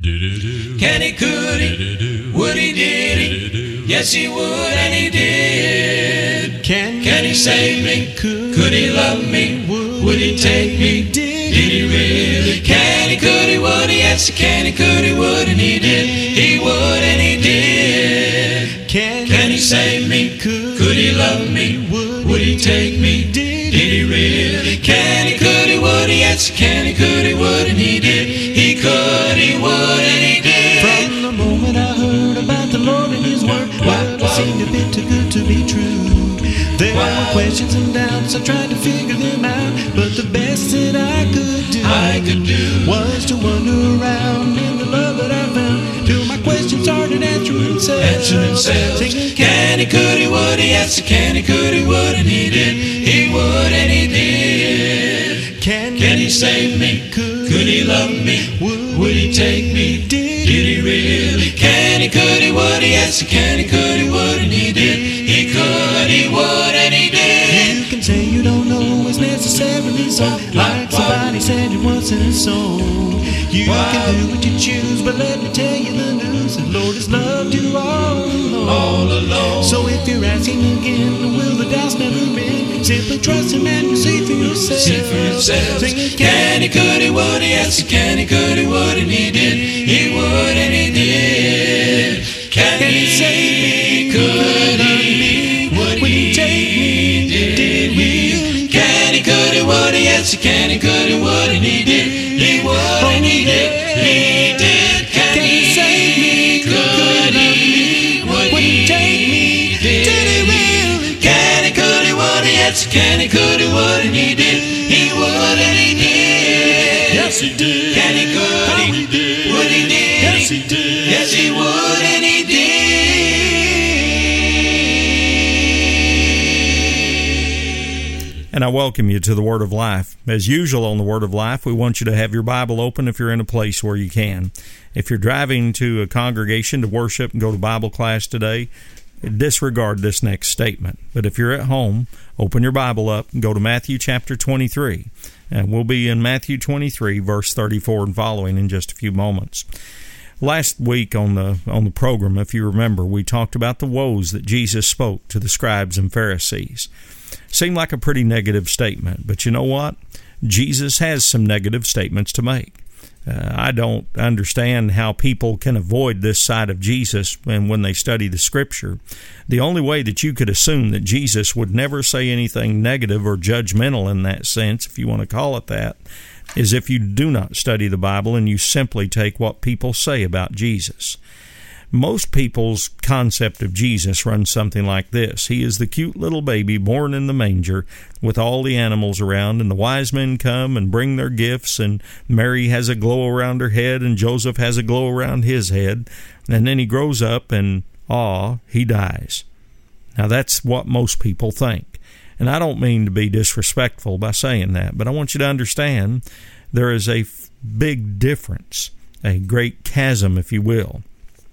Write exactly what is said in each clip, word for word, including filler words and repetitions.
Can he, could he, would he, did he? Yes, he would and he did. Can, Can he save me? Could, could he love me? Would, would he take me? Did, did he really? Can he, could he, would he? Yes, can he, could he, would and he did. He would and he did. Can, Can he save me? Could, could he love me? Would, would he take me? Did, did he really? Can he, could he, would he? Yes, can he, could he, would and he did. He could, he would and he did. From the moment I heard about the Lord and His Word, well, it seemed a bit too good to be true. There were questions and doubts, I tried to figure them out, but the best that I could do, I could do was to wander around in the love that I found, till my questions started answering themselves. Answering themselves. Singing, can he, could he, would he? Yes, can he, could he, would and he did. He would and he did. Can, can he save me? Could, could he love me? Would, would he take me? Did, did he really? Can he, could he, would he? Yes, can he, could he, would and he did. He could, he would and he did. You can say you don't know it's necessarily so, like somebody said it once in a song. You can do what you choose, but let me tell you the news, the Lord has loved you all along. All alone. So if you're asking again, will the doubts never end? Simply trust Him and you'll see for yourself. See for yourself. Singing, can he, could he, would he? Yes, can he, could he, would and he did. He would and he did. Can, can he save me? Could he? Would he take me? Did he? Can he, could he, would he? Yes, can he, could he, would and he did. He would and he did. He did. Can he save me? Could he? Would he take me? Did he really? Can he, could he, would he? Yes, can he, could he, would and he did. He would and he did. Yes, He did. Can he, could he? did. Would he did? Yes, He did. Yes, he would and he did. And I welcome you to the Word of Life. As usual on the Word of Life, we want you to have your Bible open if you're in a place where you can. If you're driving to a congregation to worship and go to Bible class today, disregard this next statement. But if you're at home, open your Bible up and go to Matthew chapter twenty-three. And we'll be in Matthew twenty-three, verse thirty-four and following in just a few moments. Last week on the on the program, if you remember, we talked about the woes that Jesus spoke to the scribes and Pharisees. Seemed like a pretty negative statement, but you know what? Jesus has some negative statements to make. Uh, I don't understand how people can avoid this side of Jesus and when they study the Scripture. The only way that you could assume that Jesus would never say anything negative or judgmental in that sense, if you want to call it that, is if you do not study the Bible and you simply take what people say about Jesus. Most people's concept of Jesus runs something like this. He is the cute little baby born in the manger with all the animals around, and the wise men come and bring their gifts, and Mary has a glow around her head, and Joseph has a glow around his head, and then he grows up and, aw, he dies. Now that's what most people think. And I don't mean to be disrespectful by saying that, but I want you to understand there is a big difference, a great chasm, if you will,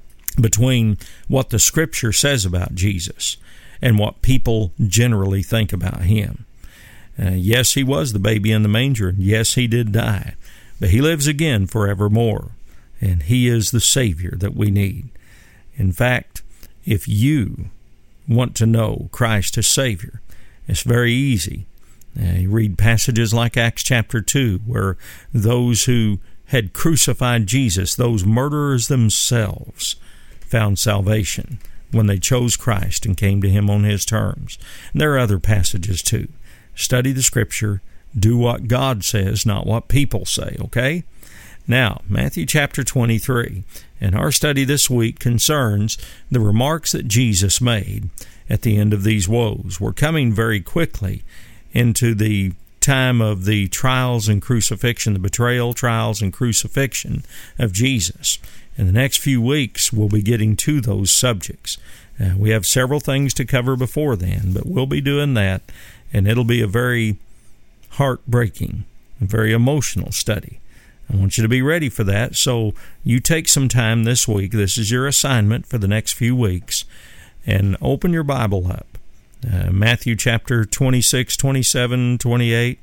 between what the Scripture says about Jesus and what people generally think about Him. Uh, yes, He was the baby in the manger, and yes, He did die, but He lives again forevermore, and He is the Savior that we need. In fact, if you want to know Christ as Savior, it's very easy. Uh, you read passages like Acts chapter two, where those who had crucified Jesus, those murderers themselves, found salvation when they chose Christ and came to Him on His terms. And there are other passages too. Study the Scripture. Do what God says, not what people say, okay? Now, Matthew chapter twenty-three, and our study this week concerns the remarks that Jesus made at the end of these woes. We're coming very quickly into the time of the trials and crucifixion, the betrayal, trials, and crucifixion of Jesus. In the next few weeks, we'll be getting to those subjects. Uh, we have several things to cover before then, but we'll be doing that, and it'll be a very heartbreaking and very emotional study. I want you to be ready for that, so you take some time this week. This is your assignment for the next few weeks, and open your Bible up. Uh, Matthew chapter twenty-six, twenty-seven, twenty-eight,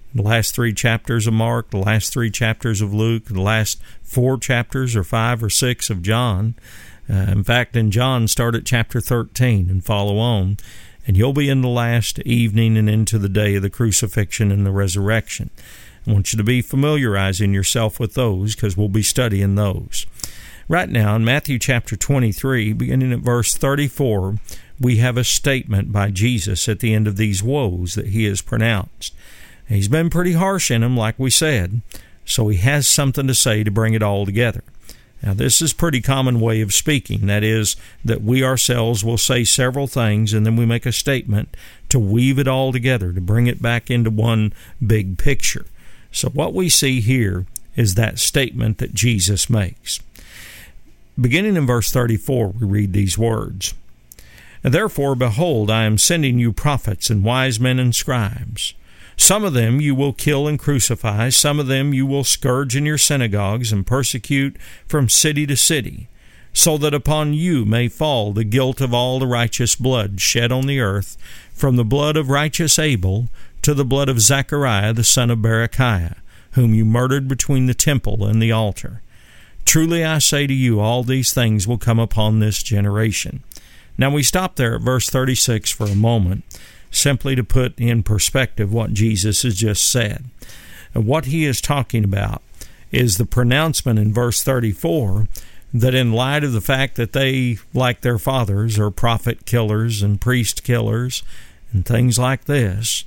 The last three chapters of Mark, the last three chapters of Luke, the last four chapters or five or six of John. Uh, in fact, in John, start at chapter thirteen and follow on, and you'll be in the last evening and into the day of the crucifixion and the resurrection. I want you to be familiarizing yourself with those because we'll be studying those. Right now, in Matthew chapter twenty-three, beginning at verse thirty-four, we have a statement by Jesus at the end of these woes that he has pronounced. He's been pretty harsh in them, like we said, so he has something to say to bring it all together. Now, this is a pretty common way of speaking. That is, that we ourselves will say several things, and then we make a statement to weave it all together, to bring it back into one big picture. So what we see here is that statement that Jesus makes. Beginning in verse thirty-four, we read these words. Therefore, behold, I am sending you prophets and wise men and scribes. Some of them you will kill and crucify, some of them you will scourge in your synagogues and persecute from city to city, so that upon you may fall the guilt of all the righteous blood shed on the earth, from the blood of righteous Abel to the blood of Zechariah the son of Berechiah, whom you murdered between the temple and the altar. Truly I say to you, all these things will come upon this generation. Now we stop there at verse thirty-six for a moment, simply to put in perspective what Jesus has just said. And what he is talking about is the pronouncement in verse thirty-four that in light of the fact that they, like their fathers, are prophet killers and priest killers and things like this,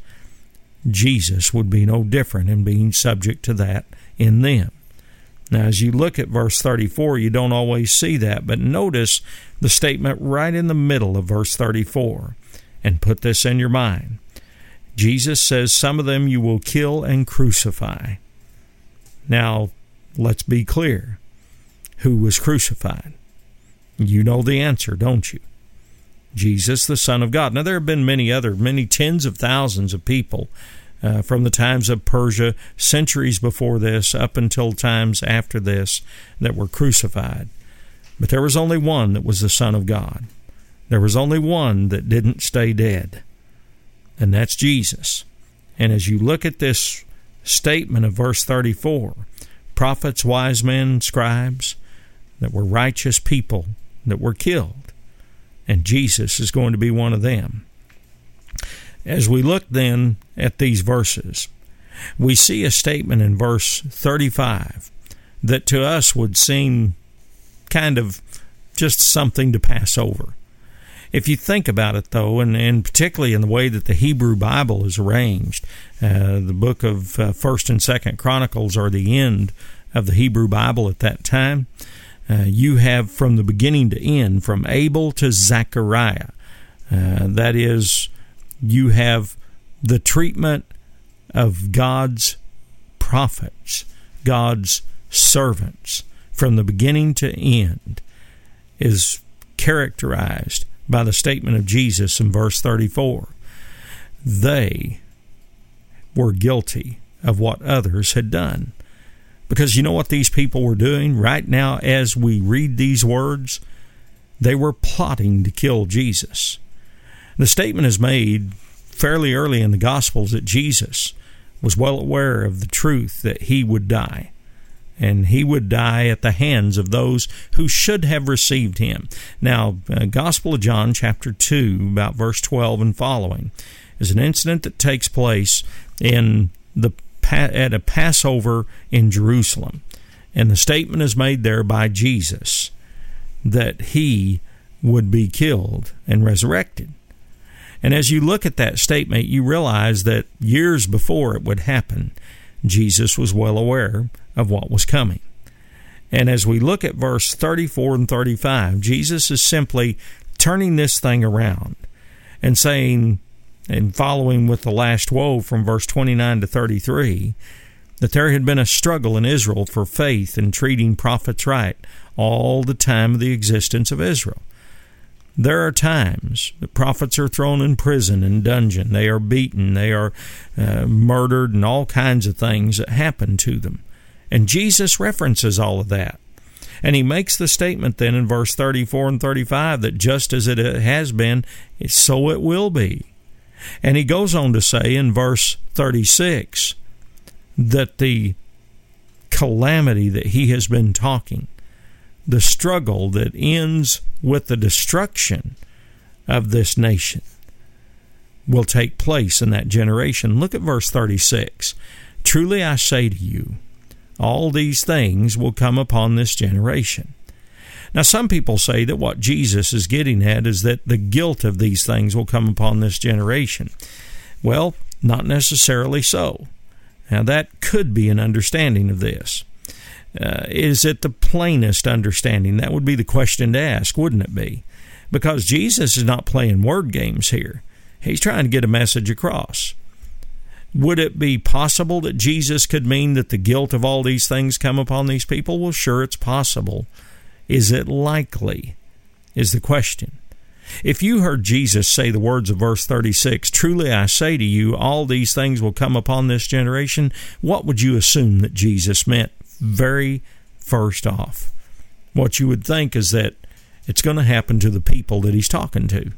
Jesus would be no different in being subject to that in them. Now, as you look at verse thirty-four, you don't always see that, but notice the statement right in the middle of verse thirty-four. And put this in your mind. Jesus says, some of them you will kill and crucify. Now, let's be clear. Who was crucified? You know the answer, don't you? Jesus, the Son of God. Now, there have been many other, many tens of thousands of people uh, from the times of Persia, centuries before this, up until times after this, that were crucified. But there was only one that was the Son of God. There was only one that didn't stay dead, and that's Jesus. And as you look at this statement of verse thirty-four, prophets, wise men, scribes, that were righteous people that were killed, and Jesus is going to be one of them. As we look then at these verses, we see a statement in verse thirty-five that to us would seem kind of just something to pass over. If you think about it, though, and, and particularly in the way that the Hebrew Bible is arranged, uh, the book of uh, First and Second Chronicles are the end of the Hebrew Bible at that time. Uh, you have from the beginning to end, from Abel to Zechariah. Uh, that is, you have the treatment of God's prophets, God's servants, from the beginning to end, is characterized by the statement of Jesus in verse thirty-four. They were guilty of what others had done. Because you know what these people were doing right now as we read these words? They were plotting to kill Jesus. The statement is made fairly early in the Gospels that Jesus was well aware of the truth that he would die. And he would die at the hands of those who should have received him. Now, uh, Gospel of John, chapter two, about verse twelve and following, is an incident that takes place in the at a Passover in Jerusalem. And the statement is made there by Jesus that he would be killed and resurrected. And as you look at that statement, you realize that years before it would happen, Jesus was well aware of what was coming. And as we look at verse thirty-four and thirty-five, Jesus is simply turning this thing around and saying, and following with the last woe from verse twenty-nine to thirty-three, that there had been a struggle in Israel for faith and treating prophets right all the time of the existence of Israel. There are times that prophets are thrown in prison and dungeon. They are beaten. They are uh, murdered and all kinds of things that happen to them. And Jesus references all of that. And he makes the statement then in verse thirty-four and thirty-five that just as it has been, so it will be. And he goes on to say in verse thirty-six that the calamity that he has been talking, the struggle that ends with the destruction of this nation, will take place in that generation. Look at verse thirty-six. Truly I say to you, all these things will come upon this generation. Now, some people say that what Jesus is getting at is that the guilt of these things will come upon this generation. Well, not necessarily so. Now, that could be an understanding of this. Uh, is it the plainest understanding? That would be the question to ask, wouldn't it be? Because Jesus is not playing word games here. He's trying to get a message across. Would it be possible that Jesus could mean that the guilt of all these things come upon these people? Well, sure, it's possible. Is it likely? Is the question. If you heard Jesus say the words of verse thirty-six, truly I say to you, all these things will come upon this generation, what would you assume that Jesus meant very first off? What you would think is that it's going to happen to the people that he's talking to.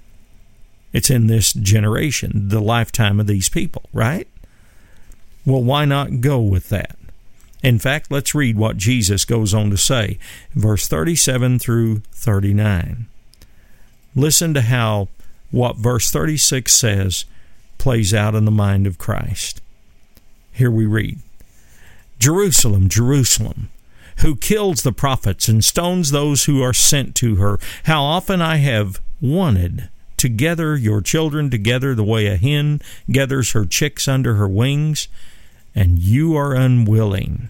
It's in this generation, the lifetime of these people, right? Well, why not go with that? In fact, let's read what Jesus goes on to say, verse thirty-seven through thirty-nine. Listen to how what verse thirty-six says plays out in the mind of Christ. Here we read, Jerusalem, Jerusalem, who kills the prophets and stones those who are sent to her, how often I have wanted to gather your children together the way a hen gathers her chicks under her wings, and you are unwilling.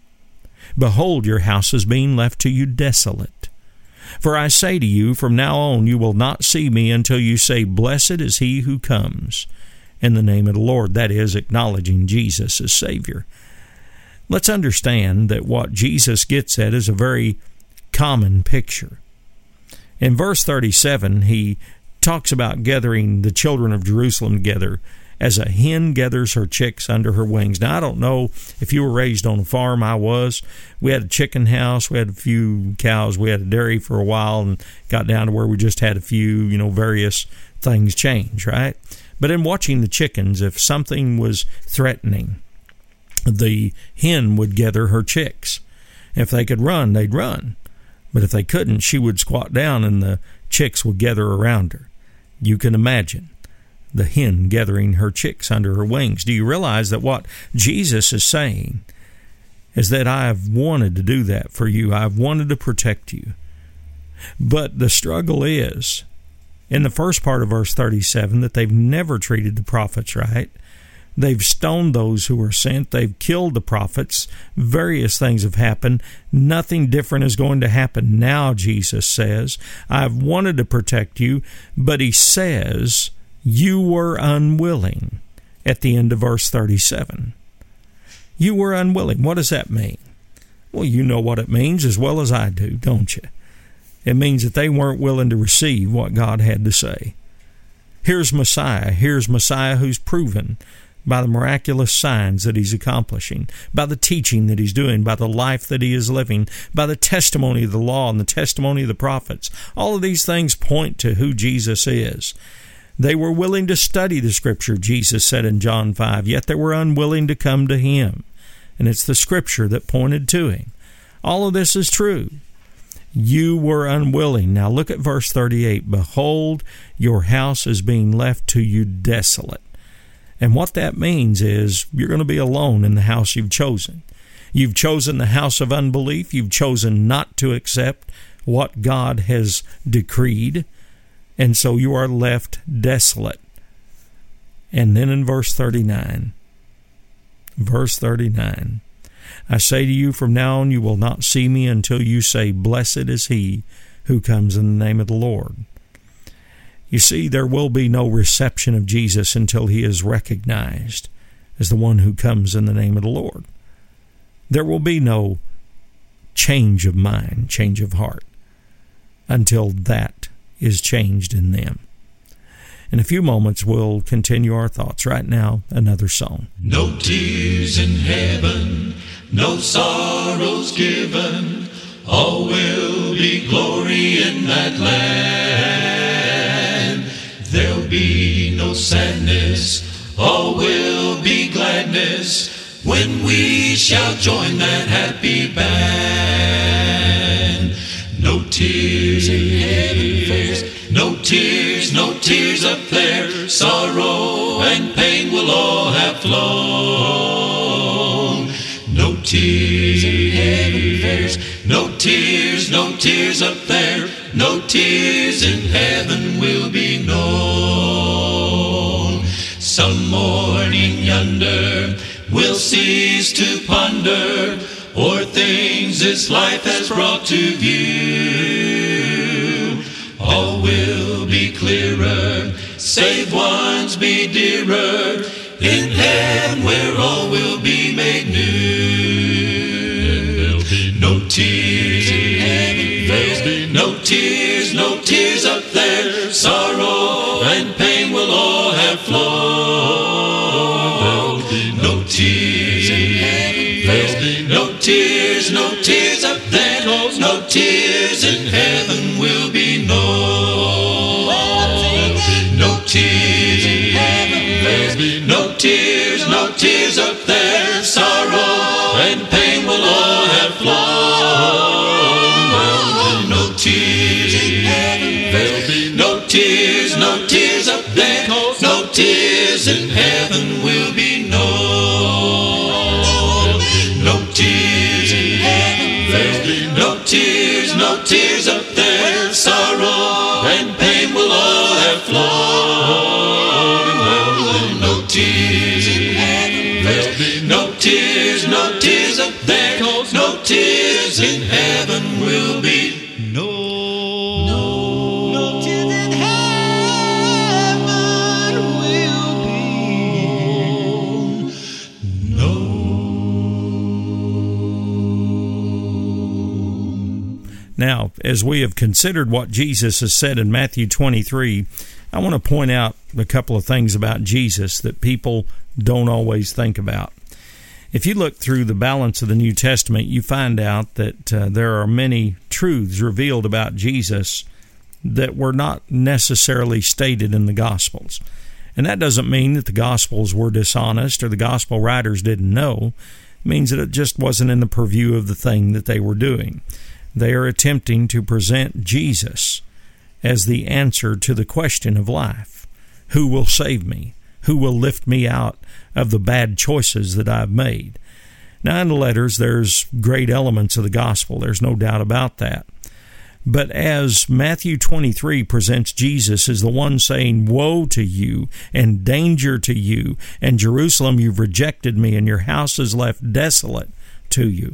Behold, your house is being left to you desolate. For I say to you, from now on you will not see me until you say, Blessed is he who comes in the name of the Lord. That is, acknowledging Jesus as Savior. Let's understand that what Jesus gets at is a very common picture. In verse thirty-seven, he talks about gathering the children of Jerusalem together as a hen gathers her chicks under her wings. Now, I don't know if you were raised on a farm. I was. We had a chicken house. We had a few cows. We had a dairy for a while and got down to where we just had a few, you know, various things change, right? But in watching the chickens, if something was threatening, the hen would gather her chicks. If they could run, they'd run. But if they couldn't, she would squat down and the chicks would gather around her. You can imagine the hen gathering her chicks under her wings. Do you realize that what Jesus is saying is that I have wanted to do that for you. I've wanted to protect you. But the struggle is, in the first part of verse thirty-seven, that they've never treated the prophets right. They've stoned those who were sent. They've killed the prophets. Various things have happened. Nothing different is going to happen now, Jesus says. I've wanted to protect you, but he says you were unwilling at the end of verse thirty-seven. You were unwilling. What does that mean? Well, you know what it means as well as I do, don't you? It means that they weren't willing to receive what God had to say. Here's Messiah. Here's Messiah who's proven by the miraculous signs that he's accomplishing, by the teaching that he's doing, by the life that he is living, by the testimony of the law and the testimony of the prophets. All of these things point to who Jesus is. They were willing to study the Scripture, Jesus said in John five, yet they were unwilling to come to him. And it's the Scripture that pointed to him. All of this is true. You were unwilling. Now look at verse thirty-eight. Behold, your house is being left to you desolate. And what that means is you're going to be alone in the house you've chosen. You've chosen the house of unbelief. You've chosen not to accept what God has decreed. And so you are left desolate. And then in verse thirty-nine, verse thirty-nine, I say to you, from now on you will not see me until you say, Blessed is he who comes in the name of the Lord. You see, there will be no reception of Jesus until he is recognized as the one who comes in the name of the Lord. There will be no change of mind, change of heart, until that is changed in them. In a few moments, we'll continue our thoughts. Right now, another song. No tears in heaven, no sorrows given, all will be glory in that land. There'll be no sadness, all will be gladness, when shall join that happy band. No tears in heaven fares, no tears, no tears up there. Sorrow and pain will all have flown. No tears in heaven fares, no tears, no tears up there. No tears in heaven will be known. Some morning yonder we'll cease to ponder o'er things this life has brought to view. All will be clearer, save ones be dearer, in heaven where all will be made new. No tears in heaven, there'll be no tears, no tears up there. Sorrow and pain will all have flown. No tears in heaven, there'll be no tears, no tears up there. No tears in heaven will be known. No tears in heaven, there'll be no tears, no tears up there. Sorrow and pain will all have flown. No tears in heaven, there'll be no tears, no tears up there. No tears in heaven will be known. No tears in heaven, there'll be no tears, no tears up there. Sorrow and pain will all have flown. No tears in heaven, there'll be no tears, no tears up there. No tears in heaven will be No, no, no tears in heaven will be known. Now, as we have considered what Jesus has said in Matthew twenty-three, I want to point out a couple of things about Jesus that people don't always think about. If you look through the balance of the New Testament, you find out that uh, there are many truths revealed about Jesus that were not necessarily stated in the Gospels. And that doesn't mean that the Gospels were dishonest or the Gospel writers didn't know. It means that it just wasn't in the purview of the thing that they were doing. They are attempting to present Jesus as the answer to the question of life. Who will save me? Who will lift me out of the bad choices that I've made? Now, in the letters, there's great elements of the gospel. There's no doubt about that. But as Matthew twenty-three presents Jesus as the one saying, "Woe to you, and danger to you, and Jerusalem, you've rejected me, and your house is left desolate to you,"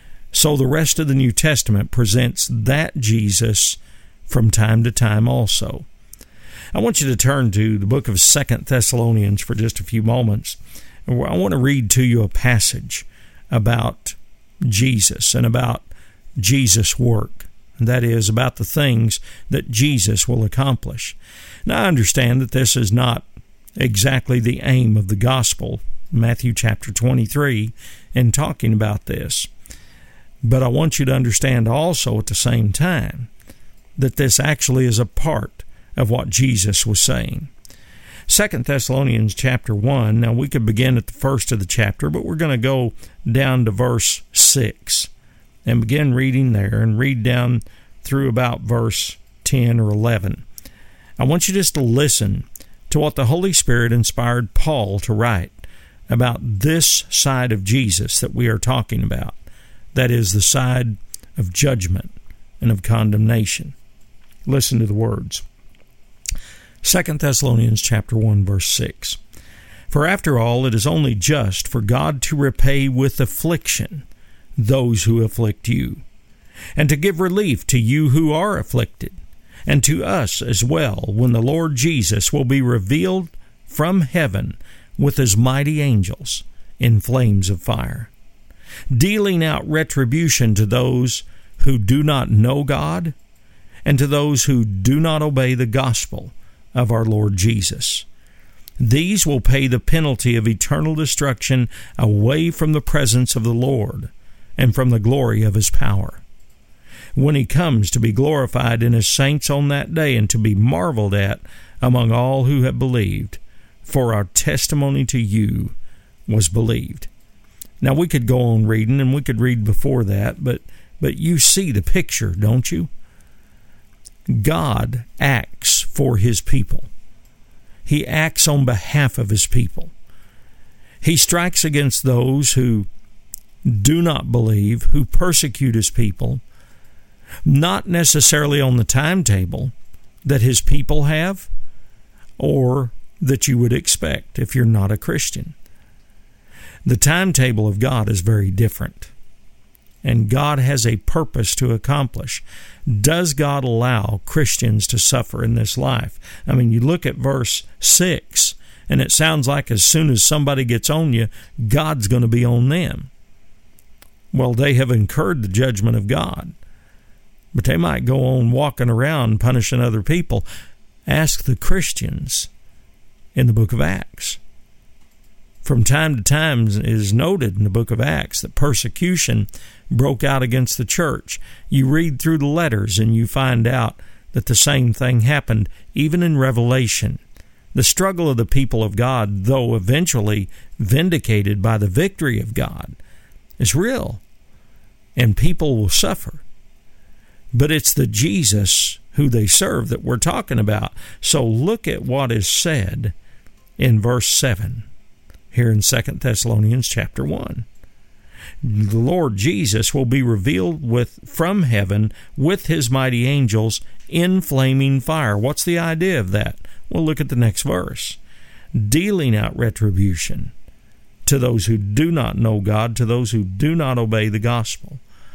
so the rest of the New Testament presents that Jesus from time to time also. I want you to turn to the book of Second Thessalonians for just a few moments. I want to read to you a passage about Jesus and about Jesus' work. That is, about the things that Jesus will accomplish. Now, I understand that this is not exactly the aim of the gospel, Matthew chapter twenty-three, in talking about this. But I want you to understand also at the same time that this actually is a part of what Jesus was saying. Second Thessalonians chapter one, now we could begin at the first of the chapter, but we're going to go down to verse six and begin reading there and read down through about verse ten or eleven. I want you just to listen to what the Holy Spirit inspired Paul to write about this side of Jesus that we are talking about. That is the side of judgment and of condemnation. Listen to the words. Second Thessalonians chapter one, verse six. For after all, it is only just for God to repay with affliction those who afflict you, and to give relief to you who are afflicted, and to us as well, when the Lord Jesus will be revealed from heaven with his mighty angels in flames of fire, dealing out retribution to those who do not know God, and to those who do not obey the gospel of our Lord Jesus. These will pay the penalty of eternal destruction away from the presence of the Lord and from the glory of his power, when he comes to be glorified in his saints on that day and to be marveled at among all who have believed, for our testimony to you was believed. Now, we could go on reading, and we could read before that, but, but you see the picture, don't you? God acts for his people. He acts on behalf of his people. He strikes against those who do not believe, who persecute his people, not necessarily on the timetable that his people have or that you would expect if you're not a Christian. The timetable of God is very different, and God has a purpose to accomplish. Does God allow Christians to suffer in this life? I mean, you look at verse six, and it sounds like as soon as somebody gets on you, God's going to be on them. Well, they have incurred the judgment of God, but they might go on walking around punishing other people. Ask the Christians in the book of Acts. From time to time it is noted in the book of Acts that persecution broke out against the church. You read through the letters and you find out that the same thing happened even in Revelation. The struggle of the people of God, though eventually vindicated by the victory of God, is real, and people will suffer. But it's the Jesus who they serve that we're talking about. So look at what is said in verse seven here in Second Thessalonians chapter one. The Lord Jesus will be revealed with from heaven with his mighty angels in flaming fire. What's the idea of that? Well, look at the next verse. Dealing out retribution to those who do not know God, to those who do not obey the gospel.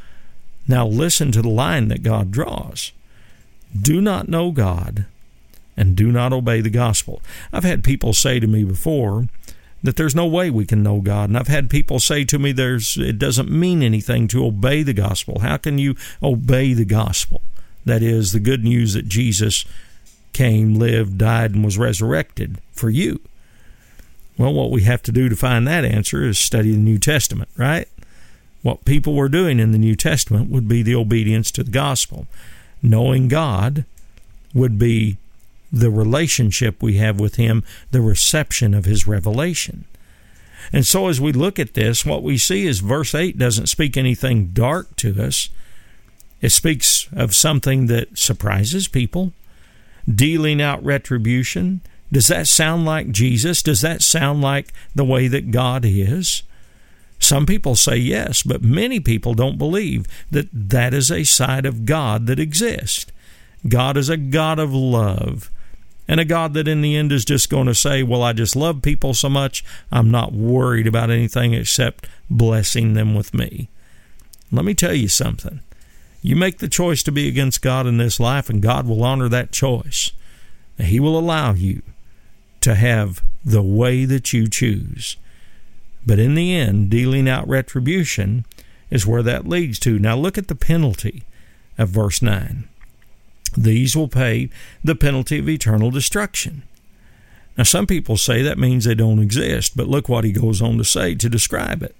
Now listen to the line that God draws. Do not know God and do not obey the gospel. I've had people say to me before that there's no way we can know God. And I've had people say to me there's it doesn't mean anything to obey the gospel. How can you obey the gospel? That is, the good news that Jesus came, lived, died, and was resurrected for you. Well, what we have to do to find that answer is study the New Testament, right? What people were doing in the New Testament would be the obedience to the gospel. Knowing God would be the relationship we have with him, the reception of his revelation. And so as we look at this, what we see is verse eight doesn't speak anything dark to us. It speaks of something that surprises people, dealing out retribution. Does that sound like Jesus? Does that sound like the way that God is? Some people say yes, but many people don't believe that that is a side of God that exists. God is a God of love, and a God that in the end is just going to say, well, I just love people so much, I'm not worried about anything except blessing them with me. Let me tell you something. You make the choice to be against God in this life, and God will honor that choice. He will allow you to have the way that you choose. But in the end, dealing out retribution is where that leads to. Now look at the penalty of verse nine. These will pay the penalty of eternal destruction. Now some people say that means they don't exist, but look what he goes on to say to describe it.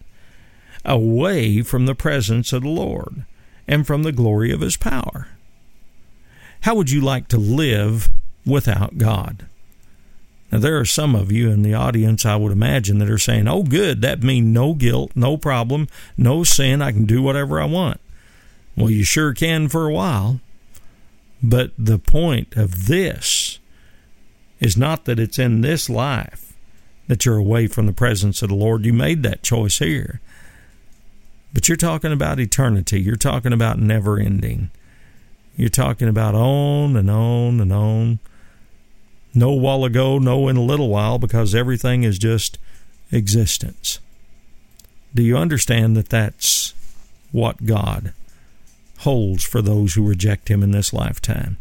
Away from the presence of the Lord and from the glory of his power. How would you like to live without God? Now, there are some of you in the audience, I would imagine, that are saying, oh, good, that means no guilt, no problem, no sin, I can do whatever I want. Well, you sure can for a while. But the point of this is not that it's in this life that you're away from the presence of the Lord. You made that choice here. But you're talking about eternity. You're talking about never ending. You're talking about on and on and on. No while ago, no in a little while, because everything is just existence. Do you understand that that's what God holds for those who reject him in this lifetime?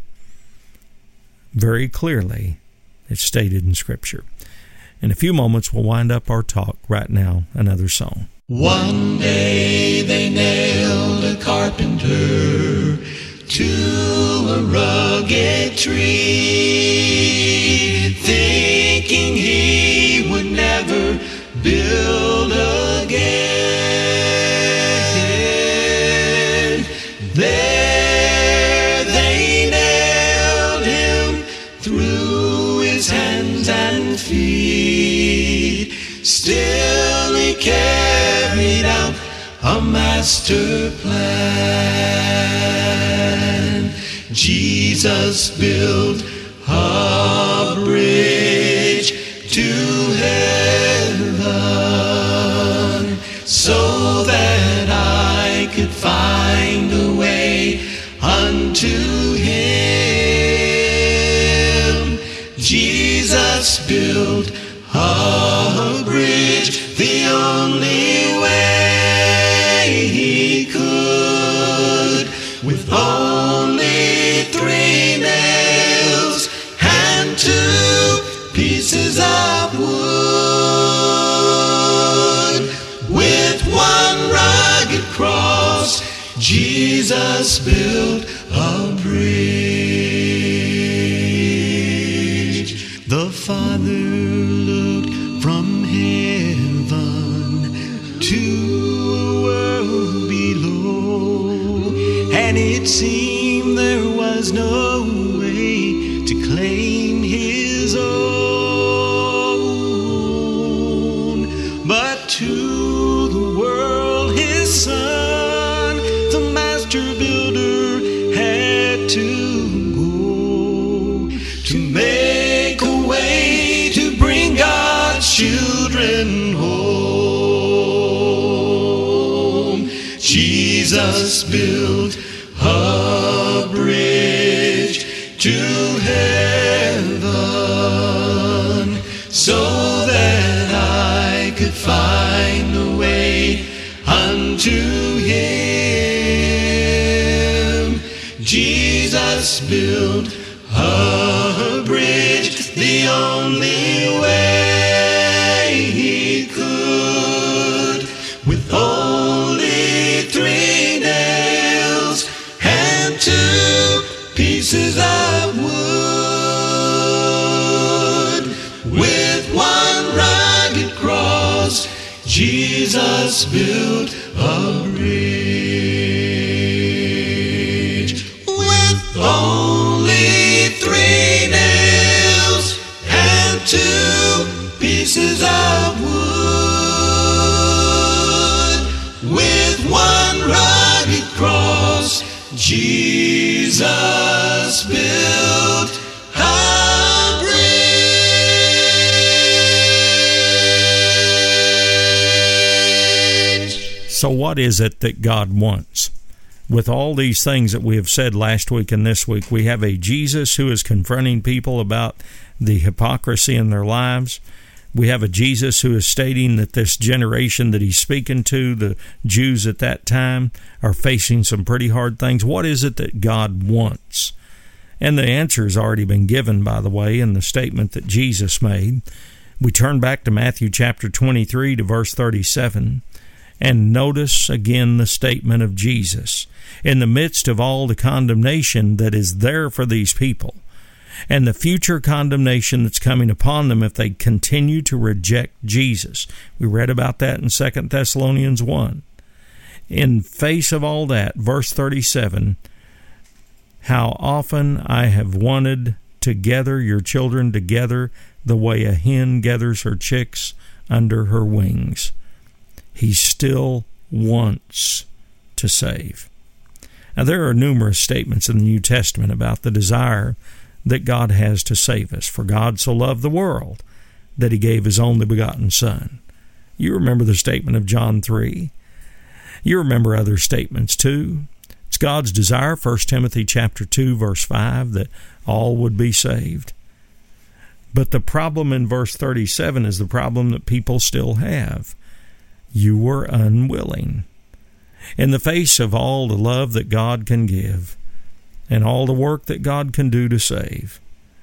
Very clearly, it's stated in Scripture. In a few moments, we'll wind up our talk. Right now, another song. One day they nailed a carpenter to a rugged tree, thinking he would never build again. There they nailed him through his hands and feet. Still he carried a master plan. Jesus built a bridge to heaven so that I could find a way unto Him. Jesus built a bridge the only way He could, with only three nails and two pieces of wood. With one rugged cross, Jesus built a bridge. The Father looked from heaven to a world below, and it seemed there was no way to claim His own. But to the world His Son, the Master Builder, had to go to make a way to bring God's children home. Jesus built a bridge to heaven so that I could find a way unto Him. Jesus built a bridge the only way He could, with only three nails and two pieces of wood. With one rugged cross, Jesus built a bridge. With only three nails and two pieces of wood. With one rugged cross, Jesus built a bridge. So what is it that God wants? With all these things that we have said last week and this week, we have a Jesus who is confronting people about the hypocrisy in their lives. We have a Jesus who is stating that this generation that He's speaking to, the Jews at that time, are facing some pretty hard things. What is it that God wants? And the answer has already been given, by the way, in the statement that Jesus made. We turn back to Matthew chapter twenty-three to verse thirty-seven. And notice again the statement of Jesus in the midst of all the condemnation that is there for these people and the future condemnation that's coming upon them if they continue to reject Jesus. We read about that in Second Thessalonians one. In face of all that, verse thirty-seven, how often I have wanted to gather your children together the way a hen gathers her chicks under her wings. He still wants to save. Now, there are numerous statements in the New Testament about the desire that God has to save us. For God so loved the world that He gave His only begotten Son. You remember the statement of John three. You remember other statements too. It's God's desire, First Timothy chapter two, verse five, that all would be saved. But the problem in verse thirty-seven is the problem that people still have. You were unwilling. In the face of all the love that God can give and all the work that God can do to save,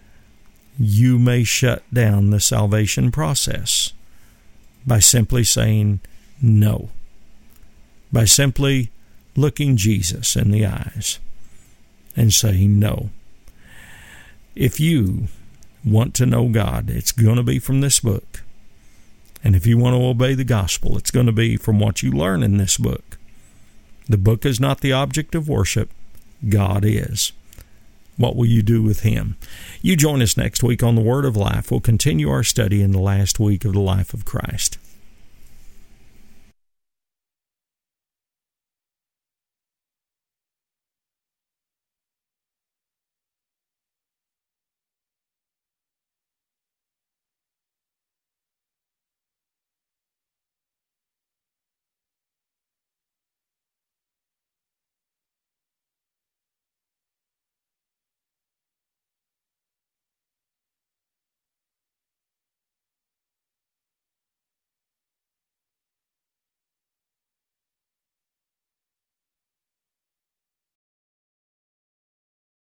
you may shut down the salvation process by simply saying no, by simply looking Jesus in the eyes and saying no. If you want to know God, it's going to be from this book. And if you want to obey the gospel, it's going to be from what you learn in this book. The book is not the object of worship. God is. What will you do with Him? You join us next week on the Word of Life. We'll continue our study in the last week of the life of Christ.